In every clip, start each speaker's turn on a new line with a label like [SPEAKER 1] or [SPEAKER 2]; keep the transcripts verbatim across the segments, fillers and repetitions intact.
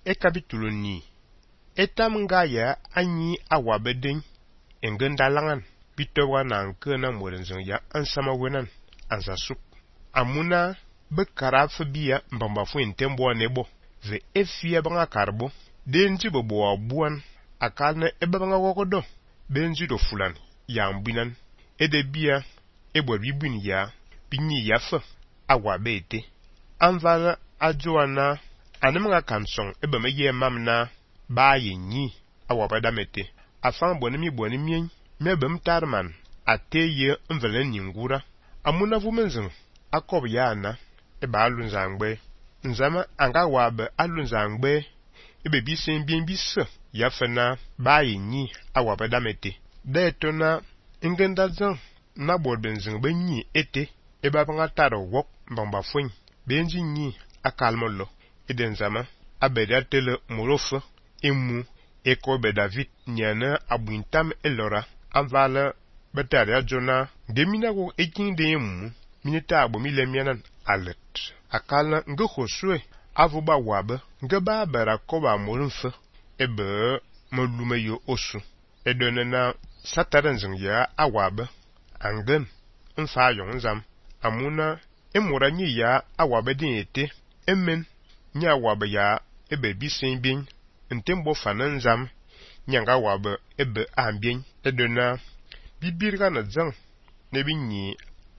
[SPEAKER 1] e kapitulo ni. Etam nga ya anyi awabedin engenda langan bitowa na nkena morenzo ya ansama wenan ansasup. Amuna be karaf biya mbamba fu intembo nebo ve efia banga karbo denji bobo abuan akalne ebanga wokodo benji do fulan ya mbinan ede biya ebo bibun ya binyi yafa awabete anvala ajoana anemanga kansong ebe meye mamna baye nyi awabadamete afan bonimi bonimi mebem tarman ateye mvele nyingura amuna vumenzin akob yana eba alunzangbe nzama anga wabe alunzangbe ebe bisen bien bis yafena baye nyi awabadamete detona ingenda zan na bodbenzin be nyi ete eba banga taro wok mbamba fun benji nyi akalmolo eden zama abeda tele morofa emu ekobe David nyana abuintam elora avala bataria jona demina go ekin de emu minita abo milemianan alet akala ngkhoswe avuba wabe ngaba bara koba molunfa ebe molumeyo osu edonena sataranzin ya awabe angen mfa yon zam amuna emura nyi ya awabe din ete emen nya wabe ya ebe bisen bin ntembo fanan zam nyanga wabe ebe ambien edona bibirga na zang nebi nyi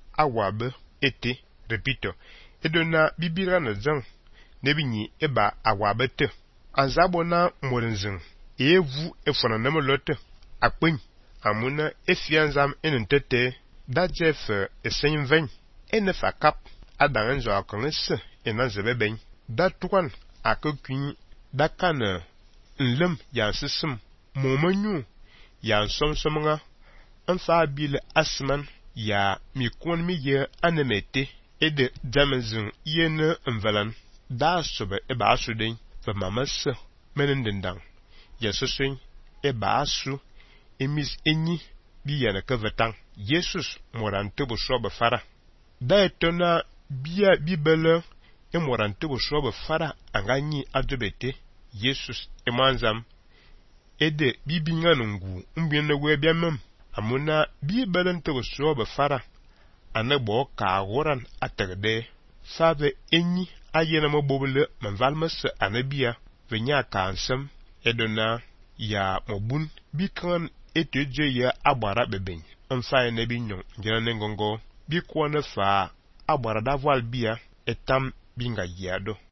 [SPEAKER 1] awabe ete repito edona bibirga na zang nebi nyi eba awabe te anzabona morinzin evu efona namolote akpen amuna efianzam enentete dajef esenven enefa kap adanzo akonese enanzebeben datukwan akokun dakana nlem ya sisem momanyu ya somsomnga anfa bil asman ya mikon miye anemete ede damezin yene envelan da sobe e ba suden fa mamas menendendang ya sosen e ba asu emis enyi bi yana kavetang Jesus morante bo sobe fara da etona biya bibele e morante bo sobe fara anganyi adobete Jesus emanzam ede bibinga nungu mbiene webia mem amuna bibelen to sobe fara anebo ka woran aterde sabe enyi ayena mobobele manvalmas anabia venya kansem edona ya mobun bikran eteje ya agbara beben mfa ne binyo ngena nengongo bikwana fa agbara daval bia etam binga yado